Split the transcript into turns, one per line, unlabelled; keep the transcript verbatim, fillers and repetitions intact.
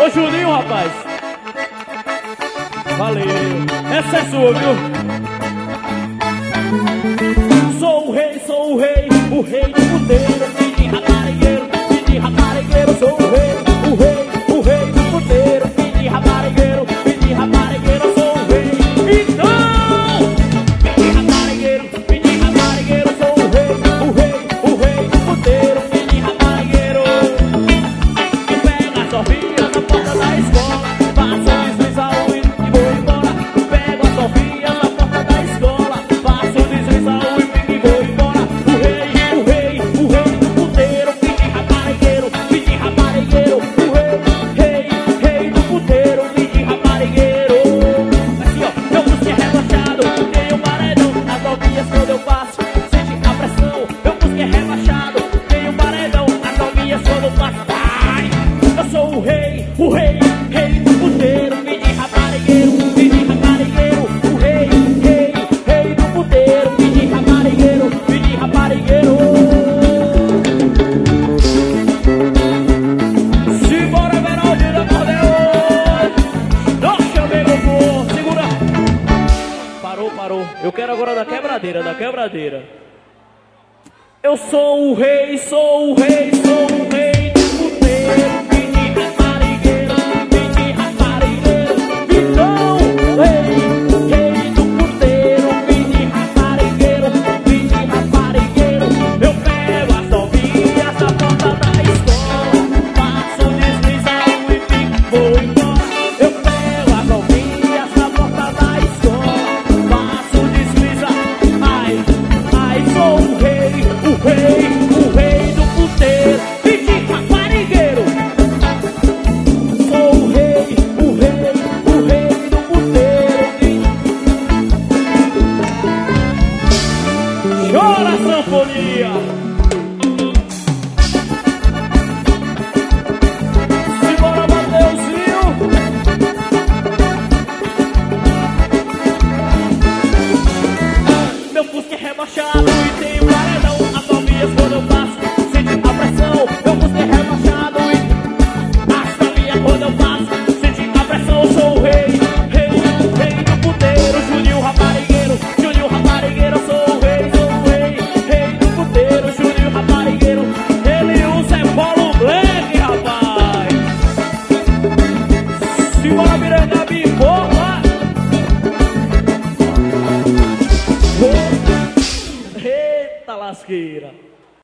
Ô Juninho, rapaz. Valeu. Essa é sua, viu? Sou o rei, sou o rei, o rei do puteiro, filho de raparigueiro, filho de raparigueiro. Sou o rei, o rei, o rei do puteiro, filho de raparigueiro, filho de raparigueiro. Eu sou o rei. Então, filho de raparigueiro, filho de raparigueiro. Sou o rei, o rei, o rei do puteiro, filho de raparigueiro. Eu pego as novinhas na porta da escola, faço desliz ao e vou embora. Pego as novinhas na porta da escola, faço desliz ao e vou embora. O rei, o rei, o rei do puteiro, filho de raparigueiro, filho de raparigueiro. O rei, rei, rei do puteiro, filho de raparigueiro. Assim ó, meu busque é rebaixado, tenho paredão. As novinhas quando eu passo, sente a pressão. Meu busque é rebaixado, tenho paredão. As novinhas quando eu passo, ai, eu sou o rei, o rei, rei do puteiro, filho de raparigueiro, filho de raparigueiro. O rei, rei, rei do puteiro, filho de raparigueiro, filho de raparigueiro. Simbora, Veraldi da Cordeon. Nossa, amigo, pô, segura. Parou, parou. Eu quero agora da quebradeira, da quebradeira. Eu sou o rei, sou o rei, sou o rei do puteiro, filho de raparigueiro, filho de raparigueiro. Então, rei, rei do puteiro, filho de raparigueiro, filho de raparigueiro. Eu pego as novinhas da porta da escola, faço deslizão e fico, vou embora. Eu pego as novinhas da porta da escola, faço deslizão. Ai, ai, sou o rei, o rei, o rei do puteiro, filho de raparigueiro. Sou o rei, o rei, o rei do puteiro, filho. Chora, sanfonia. Simbora, Mateuzinho. Meu fusca é rebaixado e tenho paredão. As novinhas quando eu passo, sente a pressão. Meu fusca